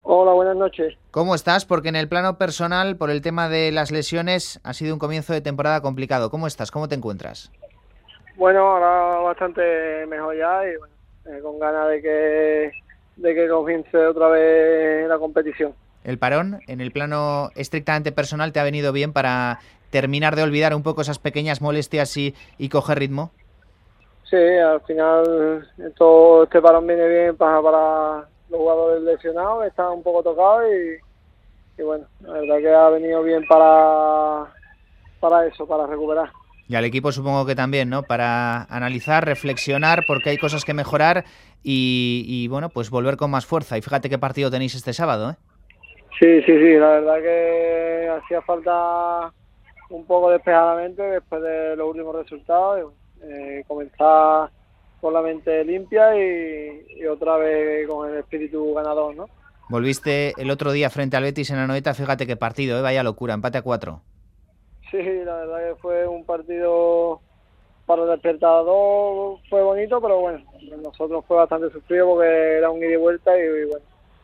Hola, buenas noches. ¿Cómo estás? Porque en el plano personal, por el tema de las lesiones, ha sido un comienzo de temporada complicado. ¿Cómo estás? ¿Cómo te encuentras? Bueno, ahora bastante mejor ya y bueno, con ganas de que comience otra vez la competición. ¿El parón, en el plano estrictamente personal, te ha venido bien para terminar de olvidar un poco esas pequeñas molestias y coger ritmo? Sí, al final todo este parón viene bien para los jugadores lesionados, que están un poco tocados y bueno, la verdad que ha venido bien para eso, para recuperar. Y al equipo supongo que también, ¿no? Para analizar, reflexionar, porque hay cosas que mejorar bueno, pues volver con más fuerza. Y fíjate qué partido tenéis este sábado, ¿eh? Sí, sí, sí, la verdad que hacía falta un poco despejar la mente después de los últimos resultados, comenzar con la mente limpia y otra vez con el espíritu ganador, ¿no? Volviste el otro día frente al Betis en la Anoeta, fíjate qué partido, ¿eh? Vaya locura, empate a 4. Sí, la verdad que fue un partido para el despertador, fue bonito, pero bueno, nosotros fue bastante sufrido porque era un ida y vuelta y bueno,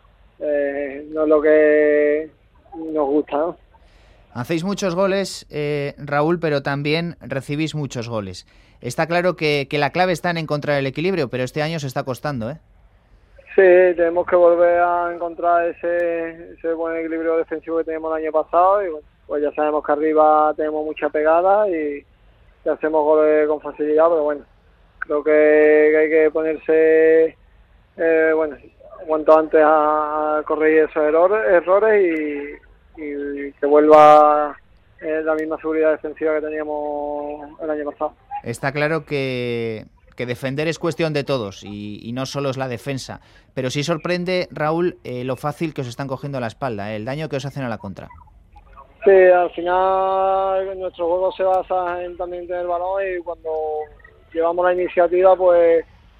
no es lo que nos gusta, ¿no? Hacéis muchos goles, Raúl, pero también recibís muchos goles. Está claro que la clave está en encontrar el equilibrio, pero este año se está costando, ¿eh? Sí, tenemos que volver a encontrar ese buen equilibrio defensivo que teníamos el año pasado y bueno, pues ya sabemos que arriba tenemos mucha pegada y hacemos goles con facilidad, pero bueno, creo que hay que ponerse, bueno, cuanto antes a corregir esos errores y que vuelva la misma seguridad defensiva que teníamos el año pasado. Está claro que defender es cuestión de todos y no solo es la defensa. Pero sí sorprende, Raúl, lo fácil que os están cogiendo a la espalda, el daño que os hacen a la contra. Sí, al final nuestro juego se basa en también tener el balón y cuando llevamos la iniciativa pues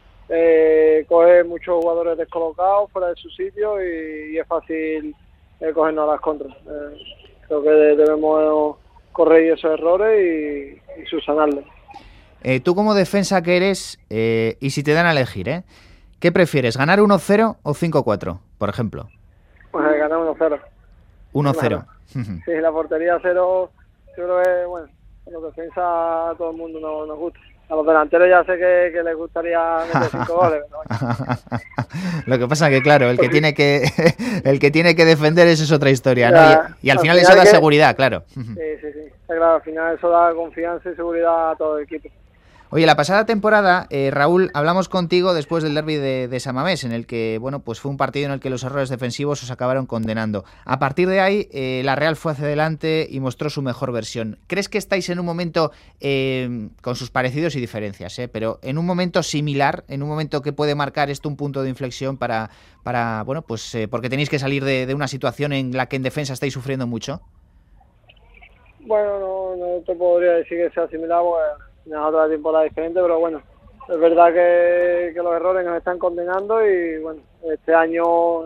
coge muchos jugadores descolocados fuera de su sitio y es fácil cogernos a las contras. Creo que debemos corregir esos errores y subsanarlos. Tú como defensa que eres, y si te dan a elegir, ¿qué prefieres, ganar 1-0 o 5-4, por ejemplo? Pues ganar 1-0. 1-0. Claro. Sí, la portería cero, yo creo que, bueno, a los defensas a todo el mundo nos gusta. A los delanteros ya sé que les gustaría meter 5 goles, pero bueno. Lo que pasa que, claro, el que Porque, tiene que el que tiene que defender eso es otra historia, ¿no? ya, Y al final eso da seguridad, claro. sí, sí, sí. Claro, al final eso da confianza y seguridad a todo el equipo. Oye, la pasada temporada, Raúl, hablamos contigo después del derbi de San Mamés, en el que, bueno, pues fue un partido en el que los errores defensivos os acabaron condenando. A partir de ahí, la Real fue hacia adelante y mostró su mejor versión. ¿Crees que estáis en un momento, con sus parecidos y diferencias, pero en un momento similar, en un momento que puede marcar esto un punto de inflexión bueno, pues porque tenéis que salir de una situación en la que en defensa estáis sufriendo mucho? Bueno, no te podría decir que sea similar, porque es otra temporada diferente, pero bueno, es verdad que los errores nos están condenando y bueno, este año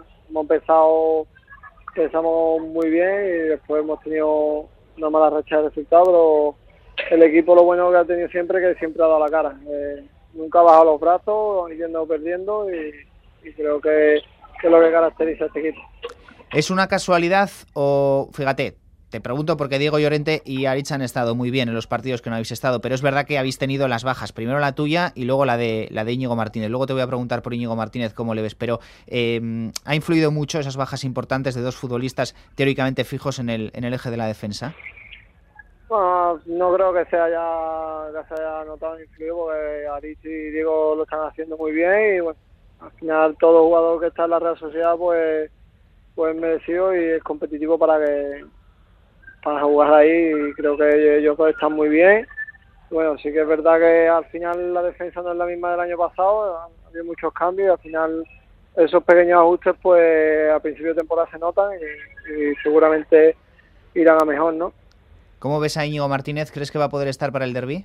empezamos muy bien y después hemos tenido una mala racha de resultados, pero el equipo lo bueno que ha tenido siempre es que siempre ha dado la cara. Nunca ha bajado los brazos, yendo perdiendo y creo que es lo que caracteriza a este equipo. ¿Es una casualidad o, fíjate, te pregunto porque Diego Llorente y Aritz han estado muy bien en los partidos que no habéis estado, pero es verdad que habéis tenido las bajas, primero la tuya y luego la de Íñigo Martínez. Luego te voy a preguntar por Íñigo Martínez cómo le ves, pero ¿ha influido mucho esas bajas importantes de dos futbolistas teóricamente fijos en el eje de la defensa? Bueno, no creo que se haya notado ni influido porque Aritz y Diego lo están haciendo muy bien y bueno, al final todo jugador que está en la Real Sociedad pues es merecido y es competitivo para jugar ahí y creo que ellos dos están muy bien. Bueno, sí que es verdad que al final la defensa no es la misma del año pasado, ha habido muchos cambios y al final esos pequeños ajustes pues a principio de temporada se notan y seguramente irán a mejor, ¿no? ¿Cómo ves a Íñigo Martínez? ¿Crees que va a poder estar para el derbi?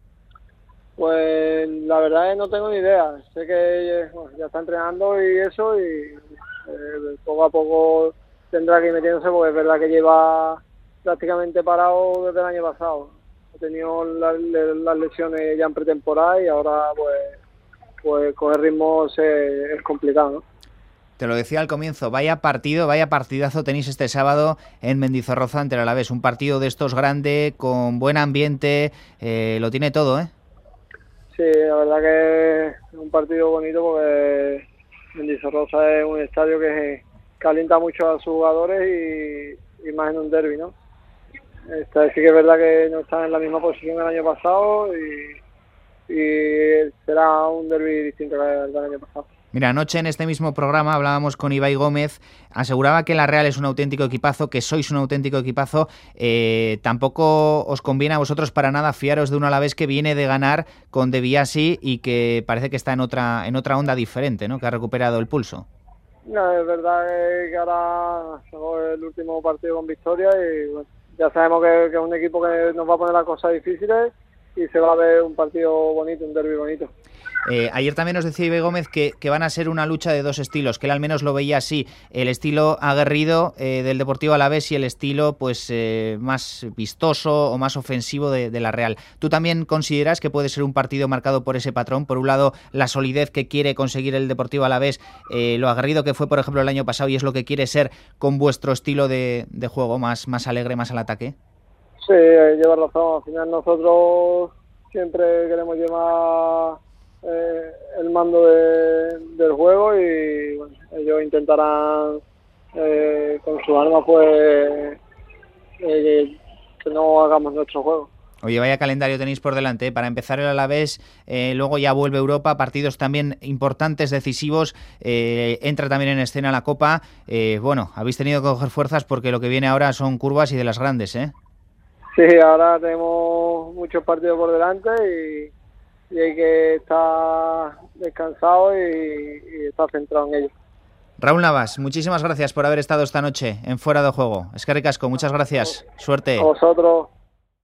Pues la verdad es que no tengo ni idea. Sé que bueno, ya está entrenando y eso y poco a poco tendrá que ir metiéndose porque es verdad que lleva prácticamente parado desde el año pasado. Ha tenido las lesiones ya en pretemporada y ahora pues coger ritmo es complicado, ¿no? Te lo decía al comienzo, vaya partidazo tenéis este sábado en Mendizorroza ante el Alavés. Un partido de estos grande, con buen ambiente, lo tiene todo, ¿eh? Sí, la verdad que es un partido bonito porque Mendizorroza es un estadio que calienta mucho a sus jugadores y más en un derbi, ¿no? Sí que es verdad que no están en la misma posición el año pasado y será un derbi distinto al del año pasado. Mira, anoche en este mismo programa hablábamos con Ibai Gómez, aseguraba que la Real es un auténtico equipazo, que sois un auténtico equipazo. Tampoco os conviene a vosotros para nada fiaros de un Alavés que viene de ganar con De Biasi y que parece que está en otra onda diferente, ¿no? Que ha recuperado el pulso. No, es verdad que ahora sacó el último partido con victoria y bueno, ya sabemos que es un equipo que nos va a poner las cosas difíciles y se va a ver un partido bonito, un derbi bonito. Ayer también nos decía Ibai Gómez que van a ser una lucha de dos estilos, que él al menos lo veía así, el estilo aguerrido del Deportivo Alavés y el estilo pues más vistoso o más ofensivo de la Real. ¿Tú también consideras que puede ser un partido marcado por ese patrón? Por un lado, la solidez que quiere conseguir el Deportivo Alavés, lo aguerrido que fue, por ejemplo, el año pasado y es lo que quiere ser con vuestro estilo de juego, más alegre, más al ataque. Sí, lleva razón. Al final nosotros siempre queremos llevar el mando del juego y bueno, ellos intentarán con sus armas pues que no hagamos nuestro juego. Oye, vaya calendario tenéis por delante, ¿eh? Para empezar el Alavés, luego ya vuelve Europa, partidos también importantes, decisivos, entra también en escena la Copa. Bueno, habéis tenido que coger fuerzas porque lo que viene ahora son curvas y de las grandes, ¿eh? Sí, ahora tenemos muchos partidos por delante y hay que estar descansado y estar centrado en ellos. Raúl Navas, muchísimas gracias por haber estado esta noche en Fuera de Juego. Eskerrik asko, muchas gracias. Suerte. A vosotros.